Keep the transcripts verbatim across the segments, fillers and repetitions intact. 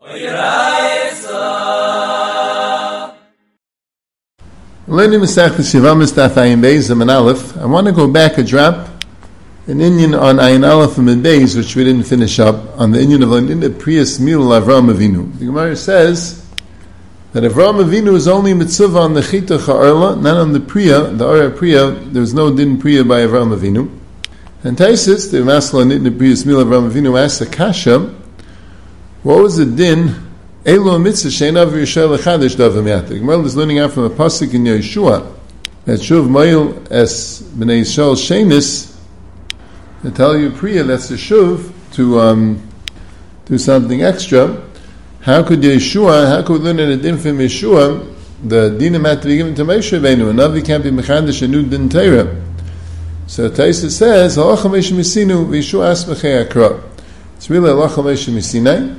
Learning Masechtas Yevamos Daf Ayin Beis and Aleph. I want to go back a drop, an inyan on Ayin Aleph and Beis, which we didn't finish up, on the inyan of the Priyas Mil Avraham Avinu. The Gemara says that Avraham Avinu is only mitzvah on the Chita Cha'arla, not on the Priya, the Ara Priya. There was no din Priya by Avraham Avinu. And Taisus, the Masla Nitna Priyas Mil Avraham Avinu, asked the Kasha, what was the din? Elo mitzvah sheinav v'yishal l'chadish davam yat. The Gemara is learning out from a pasuk in Yeshua that shuv moil es b'nei Yisrael shenis. To tell you priya, that's the shuv to um, do something extra. How could Yeshua? How could we learn in a din from Yeshua? The dinim had to be given to Moshe Rabbeinu. A navi can't be mechadish a new din Torah. So Taisa says halacha Moshe misinu v'Yeshua asmechei akra. It's really halacha Moshe misinai,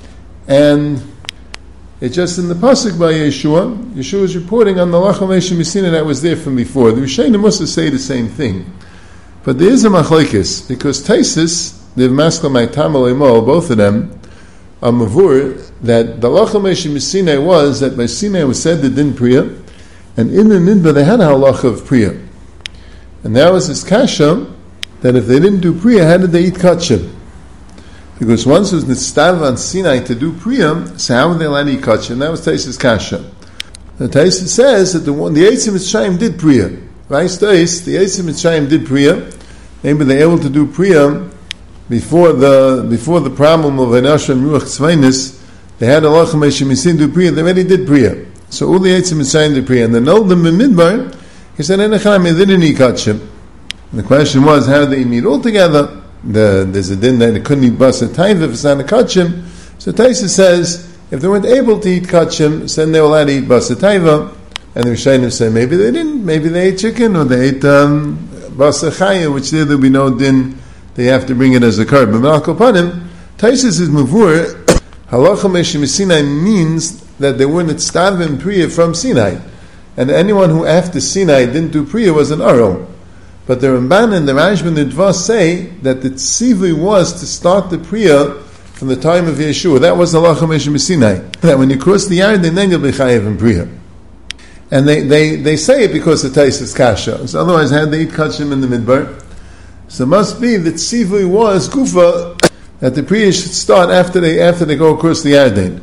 and it's just in the pasuk by Yeshua. Yeshua is reporting on the Halacha Moshe Misina that was there from before. The Rishonim must say the same thing, but there is a machlokes because Taisus, the Maskal Ma'itamal Emo, both of them are mavur that the Halacha Moshe Misina was that by Sinai was said the din priya, and in the Nidba they had a halacha of priya, and that was this kasha that if they didn't do priya, how did they eat kachim? Because once it was nitztav on Sinai to do priyam, so how were they allowed to eat kachim? That was Taisus Kasha. The Taisus says that the one, the Eitzim Mitzrayim did priyam. Right, Tais, the Eitzim Mitzrayim did priyam. Maybe they were able to do priyam before the before the problem of Einash and Ruach Tzvainis. They had a Halacha Moshe Misin do priyam. They already did priyam. So all the Eitzim Mitzrayim did priyam. And then all the Midbar, he said, "Enecham, they didn't eat kachim." And the question was, how did they meet all together? The, there's a din that they couldn't eat basa taiva if it's not a kachim. So Taisa says if they weren't able to eat kachim, then they were allowed to eat basa taiva. And the Rishonim say maybe they didn't, maybe they ate chicken or they ate um, basa chaya, which there will be no din. They have to bring it as a carbon. But Malkal Panim, Taisa is mavur. Halacha Moshe Sinai means that they weren't stavim priya from Sinai, and anyone who after Sinai didn't do priya was an aron. But the Ramban and the Rashba and the Dvas say that the tzivui was to start the priya from the time of Yeshua. That was the Halacha Moshe Sinai. That when you cross the Yarden, then you'll be chayev in priya. And they, they, they say it because the Taisus Kasha. So otherwise, how they eat kachim in the Midbar? So it must be that tzivui was gufa that the priya should start after they after they go across the Yarden.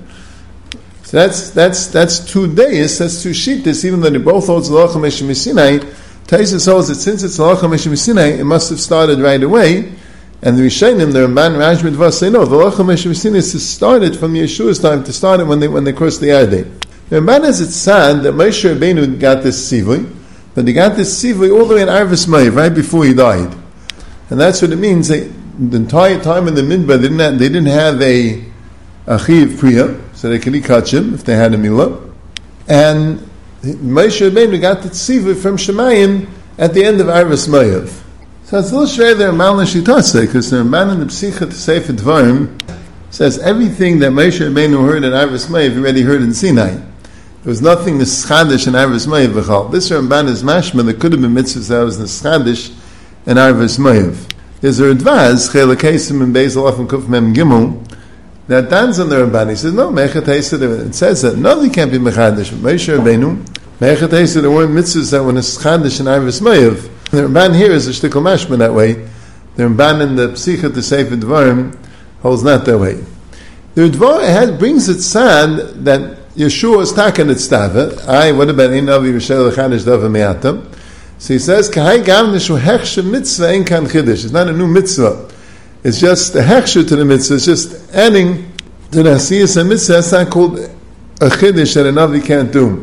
So that's that's that's two days. That's two shittas. Even though they both hold the Halacha Moshe Sinai, Taisus holds that since it's Halacha Moshe Sinai, it must have started right away. And the Rishonim, the Ramban, Rashba, and Dvas say no. The Halacha Moshe Sinai is to start it from Yeshua's time, to start it when they when they cross the Yarden. The Ramban has it sad that Moshe Rabbeinu got this sivui, but he got this sivui all the way in Arvis Ma'av, right before he died, and that's what it means. They, the entire time in the Midbar, they didn't have, they didn't have a achiv priya, so they could eat kachim if they had a milah, and Moshe Rabbeinu got the tzivui from Shemayim at the end of Arvis Ma'av. So it's a little shver there, Mal Nashitase, because the Ramban in the Psicha to Sefer Dvarim says everything that Moshe Rabbeinu heard in Arvis Ma'av, he already heard in Sinai. There was nothing Neschadish in Arvis Ma'av v'chal. This Ramban is mashma, there could have been mitzvahs that was Neschadish in Arvis Ma'av. There's a Radvaz, Chela Kesim and Bezel Af and Kuf Mem Gimel, that dance on the Ramban. He says, no, Mechat Hesed, it says that, no, they can't be Mechadish. Moshe Rabbeinu, Mechat Hesed, there weren't mitzvahs that were Neschadish in Arvis Ma'av. The Ramban here is a shtickle mashma that way. The Ramban in the Psicha to Sefer Dvarim holds not that way. The Dvar brings it sad that Yeshua is taken at stava. I, what about in Avi Rishel Chadish Dava Me'atam? So he says, Kahai Gav Nishu Hechshe Mitzvah Ein Kan Chiddush. It's not a new mitzvah. It's just a Hechshe to the mitzvah. It's just adding to the Asiyas and mitzvah. That's not called a Chiddush that an Avi can't do.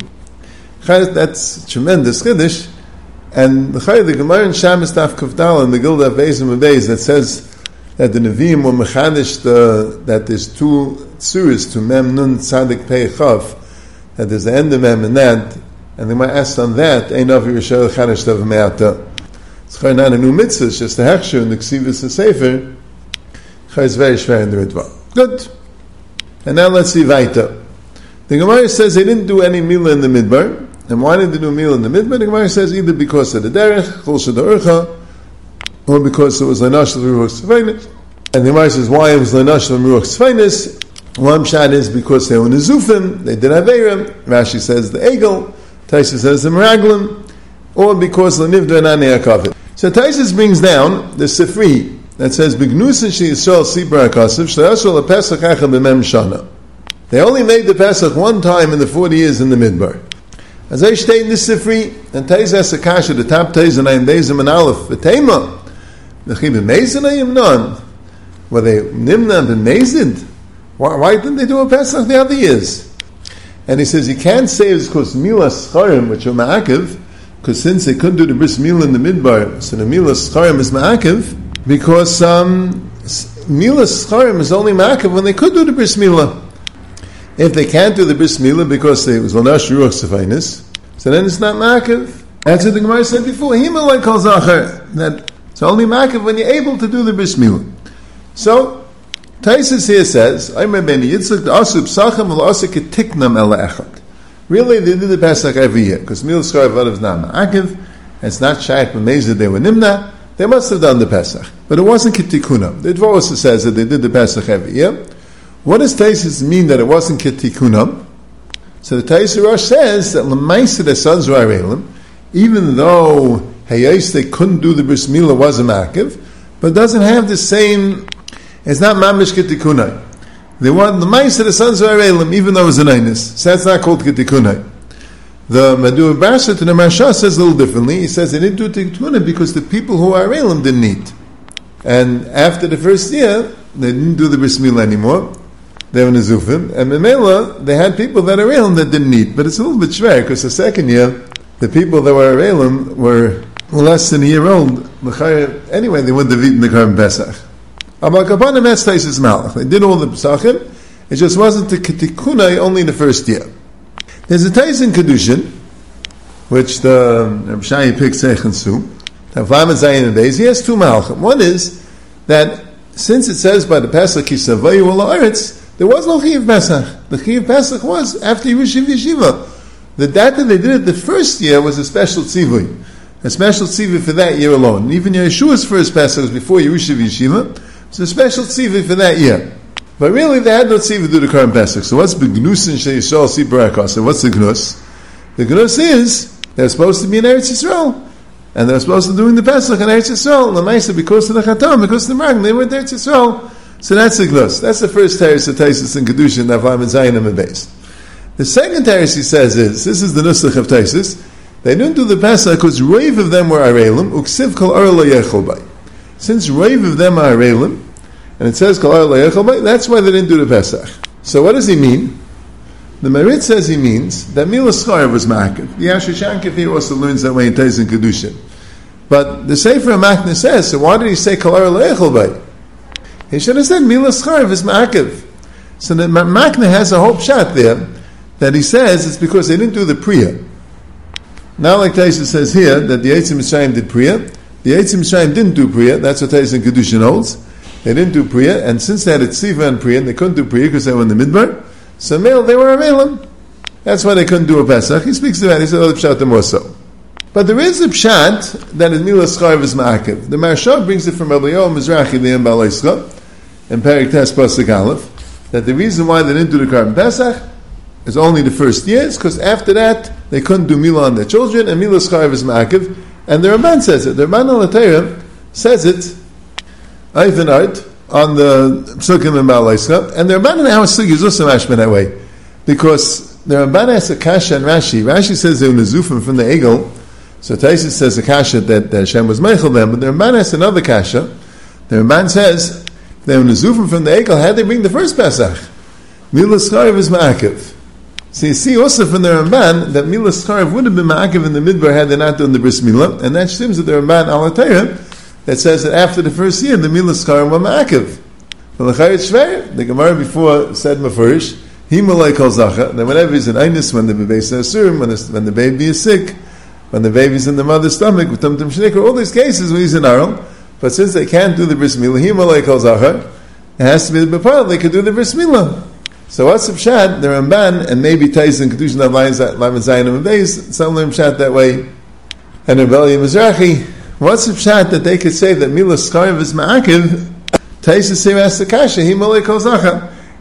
That's tremendous Chiddush. And the Chayy, the Gemara in Shabbos Taf Kufdal and the Gilda Beis and Beis that says that the Nevi'im were mechadish the that there's two tzuris to Mem Nun Tzadik Pei Chav, that there's the end of Mem and that, and they might ask on that Ein Avi Rishel Chadish Dav Me'ata. It's Chayy not a new mitzvah, it's just a hechsher in the Ksivus and Sefer. Chayy is very shver in the Ritva. Good. And now let's see Vaita. The Gemara says they didn't do any milah in the Midbar. And why did they do meal in the Midbar? The Gemara says either because of the derech, chol shada urcha, or because it was lenash of ruach tzveinis. And the Gemara says why it was lenash of ruach tzveinis. One shot is because they were Nezufim, they did Averim. Rashi says the Egel, Taisa says the Meraglim, or because Lenivdu Anani Akavit. So Taisa brings down the Sifri that says, B'gnusin she Yisrael Sibra Akasiv, Shle'asol HaPesach Echa B'mem Shana. They only made the Pesach one time in the forty years in the Midbar. As I state in the Sifri, and Taisa has a kasha, the top Taisa, Nayim Beizim and Aleph, V'teima, the Chibim Mezin Ayim Non, were they Nimna and Mezid? Why, why didn't they do a Pesach the other years? And he says, you can't say it's because Milas Charim, which are Ma'akiv, because since they couldn't do the Bris Milah in the Midbar, so the Milas Charim is Ma'akiv, because um, Milas Charim is only Ma'akiv when they could do the Bris Milah. If they can't do the Bris Milah because it was Lanash Ruach Sefainis, so then it's not Ma'akiv. That's what the Gemara said before, Himalay Kol Zachar, that it's only Ma'akiv when you're able to do the Bris Milah. So, Taisus here says, "Aymer ben Yitzchak asub sachem v'asik etiknam ela echad." Really, they did the Pesach every year because Milas Charim is not ma'akiv. It's not shaykh b'mezid. They were nimna. They must have done the Pesach, but it wasn't ketikunam. The Dvar also says that they did the Pesach every year. What does Taisus mean that it wasn't ketikunam? So the Taisus Rosh says that l'maisa the sons were arelim, even though hayos they couldn't do the bris milah was a ma'akiv, but doesn't have the same. It's not mamish ketikunai. They want the mice of the sons of Arelim, even though it was an einus. So that's not called ketikunai. The Madhu Barsha to the Marsha says a little differently. He says they didn't do ketikunai because the people who are Arelim didn't eat. And after the first year, they didn't do the bris milah anymore. They were nezufim. And Memela, they had people that are Arelim that didn't eat. But it's a little bit schwer because the second year, the people that were Arelim were less than a year old. Anyway, they wouldn't have eaten the Karban Pesach. They did all the Pesachim, it just wasn't the Ketikunai only the first year. There's a Tais in Kedushin, which the Reb Shai picks Seichen Su, he has two Malachim. One is that since it says by the Pesach, Kisavayu La'aretz, there was no Chiv Pesach. The Chiv Pesach was after Yerushiv Yeshiva. The data they did it the first year was a special tzivui, a special tzivui for that year alone. And even Yeshua's first Pesach was before Yerushiv Yeshiva. It's a special tzivui for that year. But really, they had no tzivui to do the current Pesach. So what's B'gnusin She'yishol Sibra Akos? So what's the gnus? The gnus is, they're supposed to be in Eretz Yisrael. And they're supposed to be doing the Pesach in Eretz Yisrael. The Maisa, because of the Chatam, because of the Meraglim, they were in Eretz Yisrael. So that's the gnus. That's the first teres of Taisus and Kedushin, Navlam and Zayin and Beis. The second teres he says is, this is the nusach of Taisus, they didn't do the Pesach because rave of them were Arelim, uksiv kol ar lo yechol bay. Since rave of them are Arelim, and it says kol ar lo yechol bay, that's why they didn't do the Pesach. So what does he mean? The Merit says he means that Milas Charev was Ma'akiv. The Yashar Shankif here also learns that way in Taisus and Kedushin. But the Sefer Makna says, so why did he say kol ar lo yechol bay? He should have said Milas Charev is Ma'akiv. So the Makna has a whole shot there that he says it's because they didn't do the Priya. Now, like Taisus says here, that the Eitzim Mitzrayim did Priya. The Eitzim Mitzrayim didn't do Priya. That's what Taisus and Kedushin holds. They didn't do Priya, and since they had a Tziva and Priya, they couldn't do Priya because they were in the Midbar. So, male, they were Arelim. That's why they couldn't do a Pesach. He speaks about it. He said, oh, the Pshat more so. But there is a Pshat that is Milas Charev is Ma'akiv. The Marsha brings it from Rabbi Yoel Mizrahi, the Embal Eischa, in Perik Tes Pasuk Aleph, that the reason why they didn't do the Karban Pesach is only the first years, because after that, they couldn't do Milah on their children, and Milas Charev is Ma'akiv. And the Ramban says it. The Ramban al Atayra says it, Eifen Art, on the Psukim and Baal Eischa, and the Ramban in our Sugi is also mashman that way, because the Ramban has a Kasha and Rashi. Rashi says they were Nezufim from the Egel, so Taisus says a Kasha that Hashem was Meichel them, but the Ramban has another Kasha. The Ramban says they were Nezufim from the Egel, how did they bring the first Pesach? Milas Charev is Ma'akiv. So you see also from the Ramban that Milas Charev would have been Ma'akiv in the Midbar had they not done the Bris Milah, and that seems that the Ramban al Atayra that says that after the first year the Milas Charev were Ma'akiv. But the Chayet Shver, the Gemara before said Mefurish, Himalay Kol Zacha, that whenever he's in Einus, when the baby is Asurim, when, when the baby is sick, when the baby's in the mother's stomach, with Tum Tum Shnikar, all these cases where he's in Aral, but since they can't do the Bris Milah, Himalay Kol Zacha, it has to be the Bepar, they could do the Bris Milah. So what's the Pshat? The Ramban, and maybe Tais and Kedushin of Laman Zayin and Beis, some of them Pshat that way, and Rebelli Mizrahi. What's the Pshat that they could say that Milas Charev is Ma'akiv? Tais is Sir Asakasha, Himalay Kol Zacha.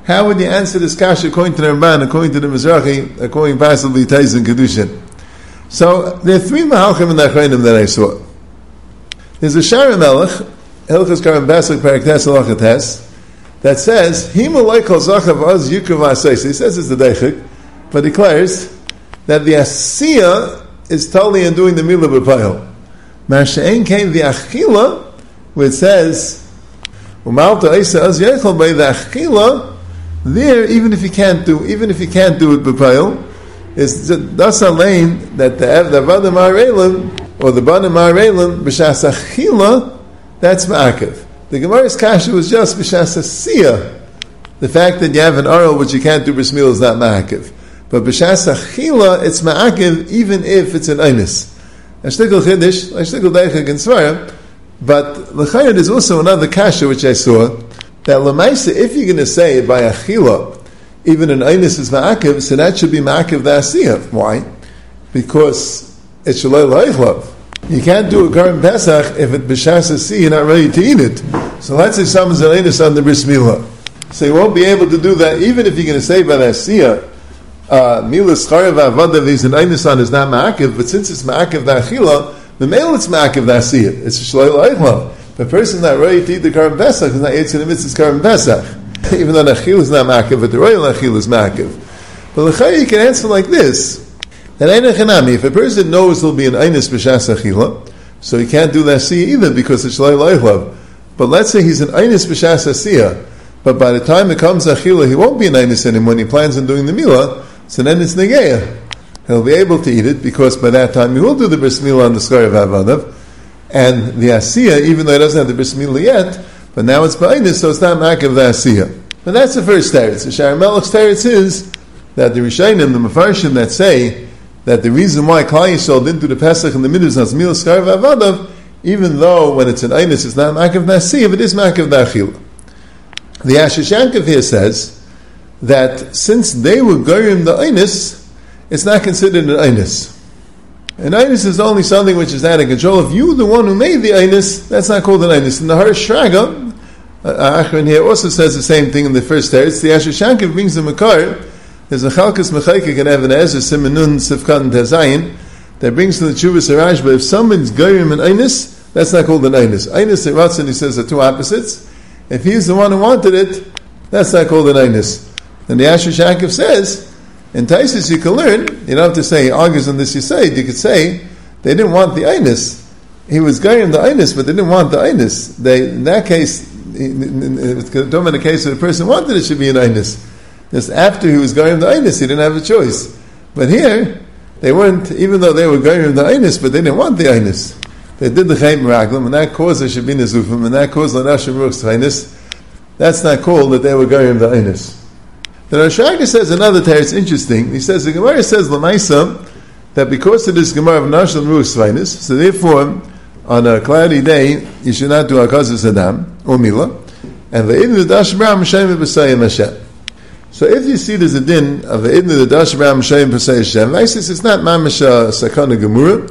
How would you answer this kasha according to the Ramban, according to the Mizrahi, according possibly to Taiz and Kedushin? So there are three mahalchim in the Achrayim that I saw. There's a Shara Melech, Hilchos Karam Basik Parak Tes Halacha Tes, that says, Himalay Kol Zachav Az Yukav Asais. He says it's the Deichik, but declares that the Asiya is totally in doing the Milah B'Payil. Masha'en came the Achila, where it says, Umalta Eisa Az Yechol by the Achila, there, even if you can't do, even if you can't do it B'Payil, is thus a lane that the the Banim Ha'arelim, or the Banim Ha'arelim, B'Shas Achila, that's Ma'akev. The Gemara's kasha was just B'Shas Asiyah. The fact that you have an oral which you can't do Bris Mil is not Ma'akev. But B'Shas Achila, it's Ma'akev even if it's an Einis. Ashtikal Chiddish, Ashtikal Deichik and Svarim, but L'chayr, there's also another kasha which I saw, that L'maisa, if you're going to say by Achila, even an Einis is Ma'akev, so that should be Ma'akev the Asiyah. Why? Because it's Shalai L'Eichlav. You can't do a Karim Pesach if it B'Shas Asiyah, you're not ready to eat it. So let's say someone's an Einis on the Bris Milah. So you won't be able to do that, even if you're going to say by the Asiyah, uh, Milas Charav Avadav is an Einis on is not Ma'akev, but since it's Ma'akev the Achila, the male it's Ma'akev the Asiyah. It's Shalai L'Eichlav. The person not ready to eat the Karim Pesach is not Yitzin Mitzvah's Karim Pesach. Even though Achil is not Ma'akev, but the royal Achil is Ma'akev. But L'chayr, you can answer like this. That Ein Echanami, if a person knows there'll be an Einis B'Shas Achila, so he can't do the Asiyah either because it's Shalai L'Eichlav. But let's say he's an Einis B'Shas Asiyah, but by the time it comes Achila, he won't be an Einis in him when he plans on doing the Milah, so then it's Negeya. He'll be able to eat it because by that time he will do the Bris Milah on the Skar of Avadav, and the Asiyah, even though he doesn't have the Bris Milah yet, but now it's Ba'inus, so it's not Ma'akev the Asiyah. But that's the first teretz. The Shara Melech's teretz is that the Rishonim, the Mefarshim that say that the reason why Klal Yisrael didn't do the Pesach in the middle is Milah Skar Avadav, even though when it's an Einis it's not Ma'akev the Asiyah, but it is Ma'akev the Achila. The Ashish Yankov here says that since they were Goyim the Einis, it's not considered an Einis. An Einis is only something which is out of control. If you, the one who made the Einis, that's not called an Einis. And the Har Shraga, uh, Achron here also says the same thing in the first teretz. The Asher Shankiv brings the Makar. There's a Chalkas Mechaykik and Even Ezer, Simenun, Sifkat, and Tezayin, that brings to the Chuvas Haraj, but if someone's Goyim an Einis, that's not called an Einis. Einis and Ratzon, he says, are two opposites. If he's the one who wanted it, that's not called an Einis. And the Asher Shankiv says, in Taisus you can learn, you don't have to say, he argues on this you say, you could say, they didn't want the Einis. He was Goyim the Einis, but they didn't want the Einis. They, in that case, in, in, in, in the case where the person wanted it should be an Einis. Just after he was Goyim the Einis, he didn't have a choice. But here, they weren't, even though they were Goyim the Einis, but they didn't want the Einis. They did the Chayim Raglam, and that caused the Shabin Zufim, and that caused the Nashim Ruch's Einis. That's not called that they were Goyim the Einis. The Rosh Hashanah says another teretz interesting. He says the Gemara says Lamaisa that because of this Gemara of Nashim Ruch's Einis, so therefore on a cloudy day you should not do Hakazah Saddam or Milah, and the Idn the Dash Bram Shem B'Sayim Hashem. So if you see there's a din of the Idn the Dash Bram Shem B'Sayim Hashem, Vaisis it's not Mamash Sakana Gemura.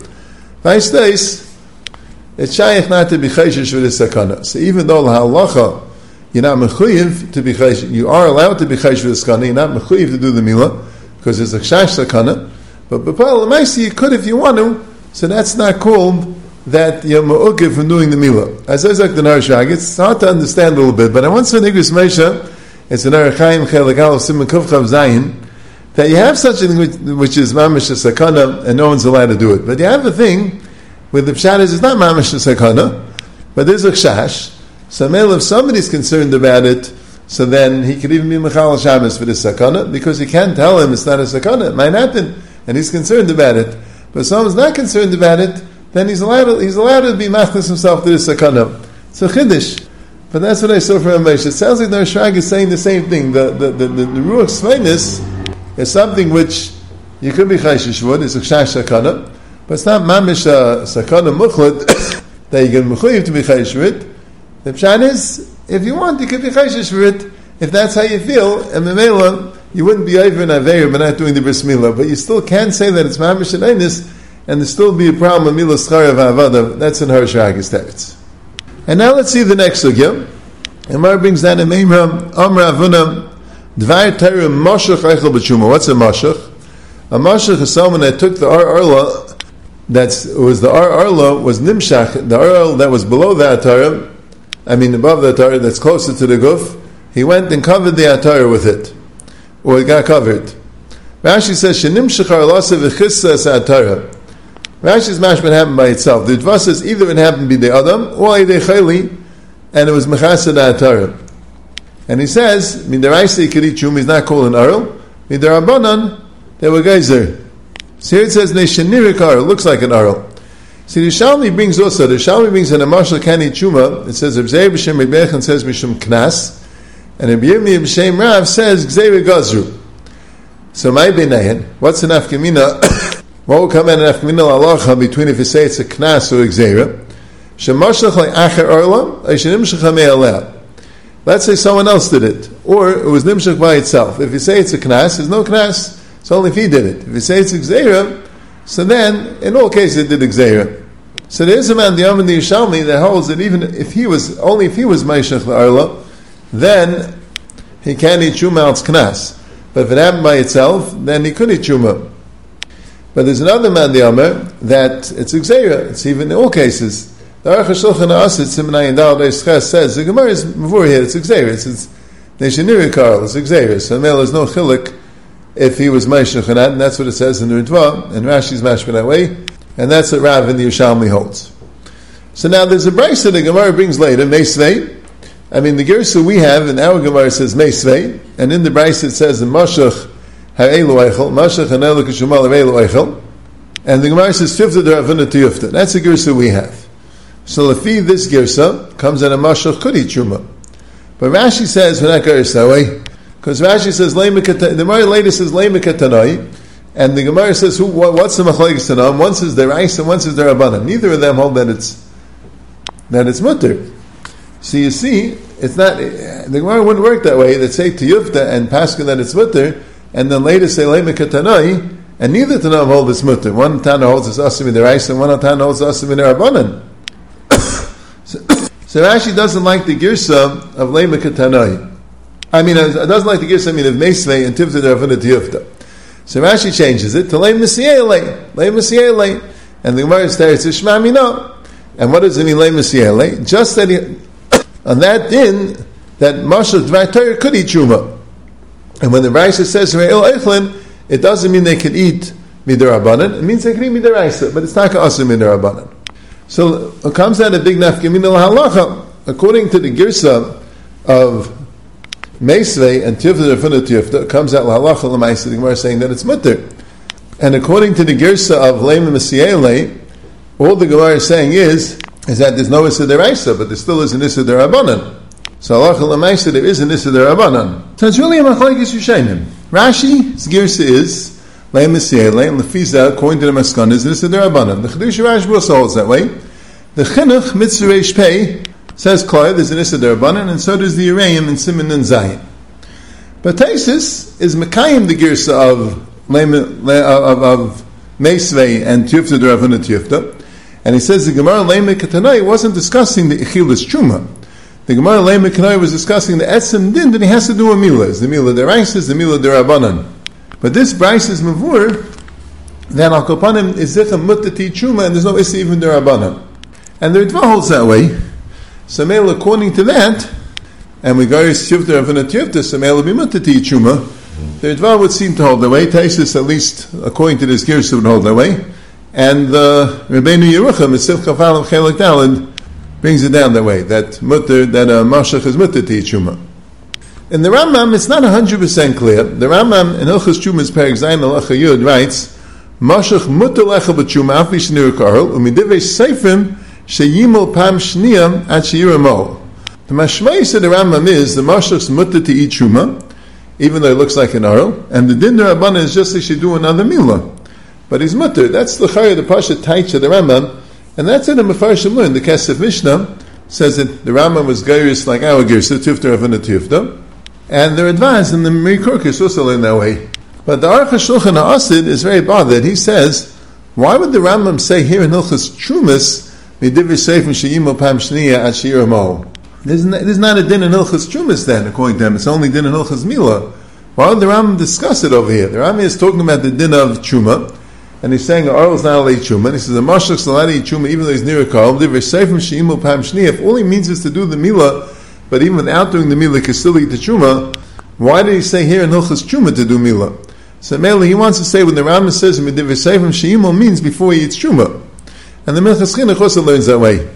Vaisis it's shaykh not to be chayshish with the sakana. So even though the halacha you're not mechuyev to be chayshish, you are allowed to be chayshish with the sakana. You're not mechuyev to do the milah because it's a chash sakana. But b'pal l'maisi you could if you want to. So that's not called that you're me'ukiv from doing the milah. As I said, the Narashag, it's hard to understand a little bit. But I want to say Nigris Meisha, it's an Arachaim Chelik Aleph Simon Kufchav Zayin, that you have such a thing which, which is mamish a sakana and no one's allowed to do it. But you have a thing with the pshat is it's not mamish a sakana, but there's a chash. So if somebody's concerned about it, so then he could even be mechal shabbos for the sakana because he can't tell him it's not a sakana. It might happen, and he's concerned about it. But if someone's not concerned about it, then he's allowed to, he's allowed to be machlis himself to the sakana. It's a chiddush. But that's what I saw from Ramesh. It sounds like the Rashag is saying the same thing. The the the, the, the Ruach Sveinus is something which you could be chayshish with. It's a chash sakana. But it's not mamish a sakana muchlet that you can mechuyev to be chayish for it. The pshat is, if you want, you could be chayish for it. If that's how you feel, and memela, you wouldn't be over in aveir but not doing the bris milah. But you still can say that it's mamish and einis, and there still be a problem of milah schar of avada. That's in Harsh Ragas teretz. And now let's see the next sugya. Amar brings down a meimra amra avuna Dvar Torah Moshech Eichel B'Tshuma. What's a Moshech? A Moshech is someone that took the Ar Arla, that's, it was the Ar Arla, was Nimshach, the Ar Arla that was below the Atara, I mean above the Atara, that's closer to the Guf, he went and covered the Atara with it. Or it got covered. Rashi says, Shenimshach Arlasa V'chissa Es Atara. Rashi's mashman happened by itself. The Dva says either it happened by the Adam, or Eidei Chayli, and it was Mechasa the Atara. And he says, Midaraisa he could eat Chum, he's not called an Arl. Midarabanan, they were geyser. So here it says, Neshanirik Arl, looks like an Arl. See, the Shalmi brings also, the Shalmi brings an Amashal Kani Chuma, it says, Rebzei B'Shem Rebechan says, Mishum Knas, and Rebbe Yirmi B'Shem Rav says, Gzei Gazru. So my Benayan, what's an Afkamina? What will come in an Afkamina Lalacha between if you say it's a Knas or a Gzeira? Shemashach like Acher Arla, Eshenimshach HaMe'aleh. Let's say someone else did it, or it was Nimshach by itself. If you say it's a Knas, there's no Knas. It's only if he did it. If you say it's a Gzeira, so then, in all cases, it did a Gzeira. So there is a man, the Yom and the Yishalmi, that holds that even if he was, only if he was Meishach Arla, then he can't eat Chuma, it's Knas. But if it happened by itself, then he could eat Chuma. But there's another man, the Yomer, that it's a Gzeira. It's even in all cases. The Aruch HaShulchan Aruch Siman Ayin Dal Beis Ches says the Gemara is before here. It's a Gzeira. It's Neshaniri Karl. It's a Gzeira. So there's no chiluk if he was Meishach Hanat, and that's what it says in the Ritva, and Rashi's mashma that way, and that's what Rav in the Yerushalmi holds. So now there's a brayso the Gemara brings later, Meisvei. I mean the Gersa we have in our Gemara says Meisvei, and in the brayso it says the Mashach Ha'elu Eichel, Mashach Hanelu Kishumal Ha'elu Eichel, and the Gemara says Tifta D'Ravuna Tiyufta. That's the Gersa we have. So Lefi, this Gersa comes in a Mashach Kudi Chuma. But Rashi says we're not Gersa that way, because Rashi says the Gemara later says Leimikatanai, and the Gemara says who, what's the Machlekes Tanam? One says they're Reis and one says they're Rabbanan. Neither of them hold that it's that it's mutter. So you see, it's not the Gemara wouldn't work that way. That say Tiyufta and Pascha that it's mutter, and then later say Leimikatanai, and neither Tanam hold it's mutter. One Tana holds it's Asim in the Reis, and one Tana holds Asim in the Rabbanan. So, so Rashi doesn't like the Girsa of Leimikatanai. I mean, it doesn't like the Girsa, I mean, of Meisvei and Tifta D'Ravuna Tiyufta. So Rashi changes it to Leim Mesiele, Leim Mesiele, and the Gemara says it's Shema Mina. And what does it mean Leim Mesiele? Just that he, on that din that Mashal Dvar Torah could eat Truma. And when the Raisa says Re'el Eichlin, it doesn't mean they can eat Midarabanan. It means they can eat Midaraisa, but it's not also Midarabanan. So it comes out a big nafkamina lahalacha. According to the Girsa of Meisvei and Tifta D'Ravuna Tiyufta, it comes out lahalacha l'maisa. The Gemara is saying that it's mutter. And according to the Girsa of Leim Mesiele, all the Gemara is saying is is that there's no Issa Deraisa, but there still is an Issa Derabanan. So halacha l'maisa there is an Issa Derabanan. So it's really a machlekes Rishonim. Rashi's Girsa is Leim Mesiele, and Lefiza, according to the Maskan, is an Issa Derabanan. The Chedush Rashi also holds that way. The Chinuch Mitzvah Reish Pei says Kloy, there's an Issa Derabanan, and so does the Yereim in Siman and Zayin. But Taisus is Mekayim the Girsa of Leim, of, of Meisvei and Tiyufta D'Ravuna Tiyufta, and he says the Gemara Leim Katanai wasn't discussing the Ichilas Truma. The Gemara Leim Katanai was discussing the Etzem Din that he has to do a Milah. Is the Milah Deraisa, the Milah Derabanan. But this Bryce is Mavur, that Al Kopanim is Zichem Muttati Truma, and there's no Issa even Derabanan. And the Ritva holds that way. So Meil, according to that, and we go to Tiyufta D'Ravuna Tiyufta, so Meil will be Muttati Truma. The Ritva would seem to hold that way. Taisus, at least according to this Girsa, would hold that way. And the uh, Rebbeinu Yerucham, Mitzvah Chafalim Chelik Daled, brings it down that way, that mutter, that a uh, Mashach is mutter to eat Truma. In the Rambam, it's not one hundred percent clear. The Rambam in Hilchos Trumas Perek Zayin Halacha Yud writes, Mashach mutter lecha b'Truma afi shnir karl, umidivei seifrim sheyimol pam shniyam at sheyiramo. The Mashmei of the Rambam is, the Mashach's mutter to eat Truma, even though it looks like an arl, and the din Rabbanan is just they should do another milah. But he's mutter. That's the Chayah, the Pasha Taich the Rambam, and that's in the Mefarshim learn. The Kesef Mishnah says that the Rambam was Geiris like our Gersa, Tifta D'Ravuna Tiyufta, and they're advanced, and the Meri Korkus also learn that way. But the Aruch HaShulchan Asid is very bothered. He says, why would the Rambam say here in Hilchos Trumas, Midivir Seifim Sheyimo Pam Shniya at Shiramo? There's not a din in Hilchos Trumas then, according to them. It's only din in Hilchos Milah. Why would the Rambam discuss it over here? The Rambam is talking about the din of Truma, and he's saying Arl is not allowed to eat Truma, and he says the Mashach is allowed to eat Truma even though he's near a Karl. If all he means is to do the Milah, but even without doing the Milah, he can still eat the Truma, why did he say here in Hilchas Truma to do Milah? So mainly he wants to say when the Rambam says means before he eats Truma. And the Minchas Chinuch also learns that way.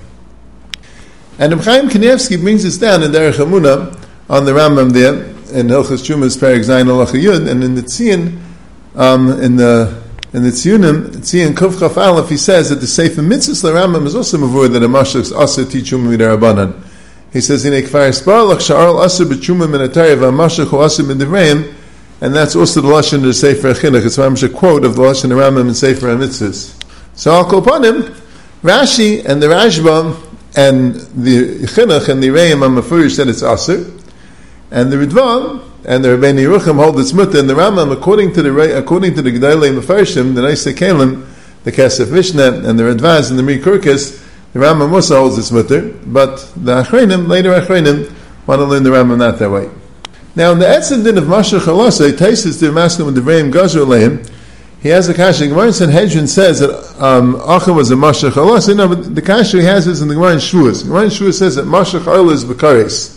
And Reb Chaim Kanievsky brings this down in Derech Emunah on the Rambam there in Hilchas Truma's Perek Zayin Halacha Yud, and in the Tzion, um, in the in the Tzionim, Tzion Kuf Chaf Aleph, he says that the Sefer Mitzvahs the Rambam is also mavur that a mashach is also teach Truma midarabanan. He says in Ekvar Sparlach Sha'arl Aser b'Truma min Atayv Mashach Hu Aser b'Divreim, and that's also the lashon of the Sefer Chinuch. It's a quote of the lashon of Rambam in Sefer HaMitzvahs. So I'll call upon him. Rashi and the Rashba and the Chinuch and the Reim are mafurish that it's Aser, and the Ridvan and the Rebbeinu Yerucham hold its mutter, and the Rambam, according to the according to the Gedolei Mefarshim, the Neisei Kalim, the Kesef Mishnah, and the Radvaz and the Mikurkis, the Rambam also holds its mutter, but the Achreinim, later Achreinim, want to learn the Rambam not that way. Now, in the Etzem Din of Mashach Halasei, Taisus the Maskum and the Vreim Gazer Leim, he has a kasha. Gemara in Sanhedrin says that um, Achim was a Mashach Halasei. No, but the kasha he has is in the Gemara in Shavuos. Gemara in Shavuos says that Mashach Arla is Bekaris.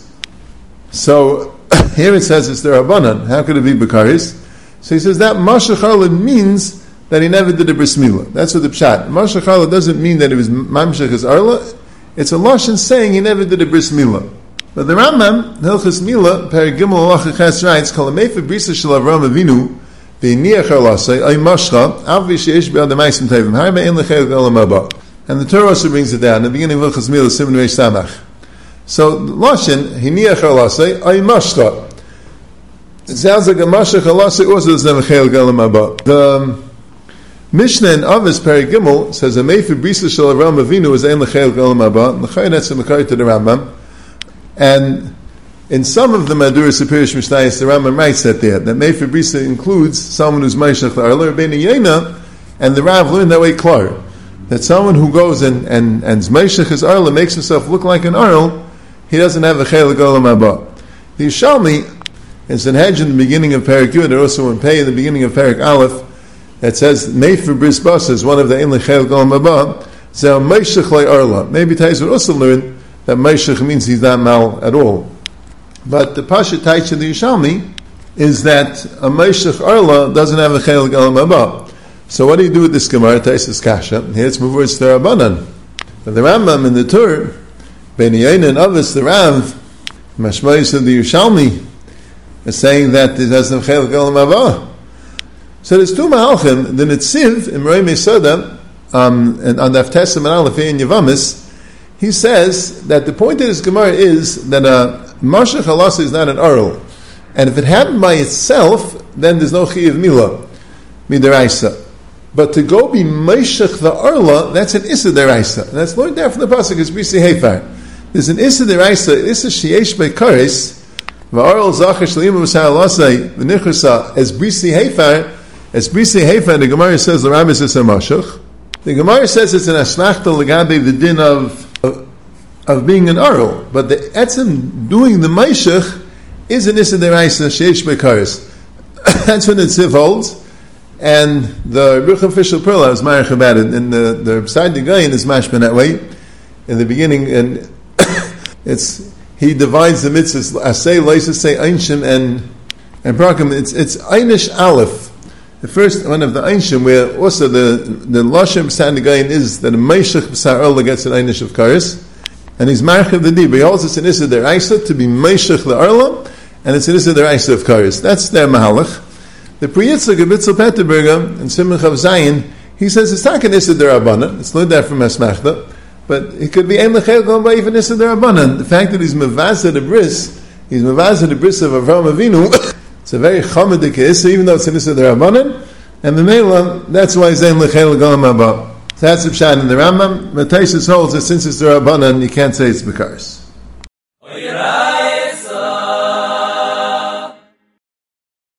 So, here it says it's the Rabbanan. How could it be Bekaris? So he says that Mashach Arla means that he never did a bris milah. That's what the pshat. Mashach Arla doesn't mean that it was Mamshach as Arla. It's a lashon saying he never did a bris milah. But the Rambam, Hilchas Milah, Perek Gimel Halacha Ches writes, Kol Mefer Brisa Shel Avram Avinu, V'Niach Arlasei, Ay Mashcha, Avi Sheish Be'ad Ma'asim Tevim, Harbe Ein Lechel Olam Haba. And the Torah also brings it down. In the beginning of Hilchas Milah, Siman Reish Samach. So the lashon, Hiniach Arlasei, Ay Mashcha. It sounds like a Mashach Arlasei also doesn't have a Chel Olam Haba. The Mishnah in Avos Perek Gimel says, A Mefer Brisa Shel Avram Avinu is Ein Lechel Olam Haba. L'chayim that's a Makar to the Rambam. And in some of the Maduras Superior Mishnayos, the Rambam writes that there, that Mefer Brisa includes someone who's Meishach L'Arla, Rebbeinu Yena, and the Rav learned that way klar, that someone who goes and and and Meishach his Arla makes himself look like an Arl, he doesn't have a Chelik Olam Haba. The Yishalmi, in Sanhedrin, in the beginning of Perek Yud, and also in Pei, in the beginning of Perek Aleph, that says Mefer Bris Bas is one of the Ein Chelik Olam Haba, so Meishach L'Arla. Maybe Tais would also learn that Meishach means he's not mal at all. But the Pasha Taich of the Yishalmi is that a Meishach Arla doesn't have a Chelik Olam Haba. So what do you do with this Gemara, Taisus Kasha? Here it's Muvur it's the Rabbanan. But the Rambam in the Tur, Bnei Yaina and Avos, the Rav, Mashmayis of the Yishalmi, is saying that it doesn't have Chelik Olam Haba. So there's two Mahalchim, the Netziv, Imrei Mesoda, um, and on the Avtesim and Aleph in Yavamis, he says that the point of this Gemara is that a Mashach Halasa is not an Arl. And if it happened by itself, then there's no Chi of Milah, Midaraisa. But to go be Meshach the Arla, that's an Issa Deraisa. And that's learned there from the Pasuk, it's Brisi Hefar. There's an Issa Deraisa, Issa Sheyesh Beikaris, V'Arl Zachar Shleim V'Sar Halasai, V'Nichrasa, as Brisi Hefar, as Brisi Hefar, the Gemara says, the Rambam says a Mashach. The Gemara says it's an Ashlachta Legabe, the din of of being an Arl, but the etzem doing the Meishach is an Issa Deraisa Sheish Beikaris. That's what the Tziv holds, and the Rucham Fishel Perla is Marich about it, and the the side the Gayin is mashman that way in the beginning, and it's he divides the mitzvahs Asay, Leisa, Say, Einshim, and and Brakim. It's it's Einish Aleph, the first one of the Einshim, where also the the Lashem Sand the Gayin is that a Meishach B'Sar Arla gets an Einish of Karis. And he's Marchav the Dib. He holds it's an Issa Deraisa to be Meishach the Arla, and it's an Issa Deraisa of Karis. That's their Mahalach. The Pri Yitzchak of Bitzel Peterburger and Simon Chav Zayin, he says it's not an Issa Derabbanan. It's learned that from Esmachta, but it could be Ein Lechel going by even Issa Derabbanan. The fact that he's Mevazah the Bris, he's Mevazah the Bris of Avram Avinu. It's a very Chamadik Issa, even though it's an Issa Derabbanan, and the Mela, that's why it's Ein Lechel going by. So that's the pshat in the Rambam. Mataisus holds that since it's the Rabbanan, you can't say it's Bekaris.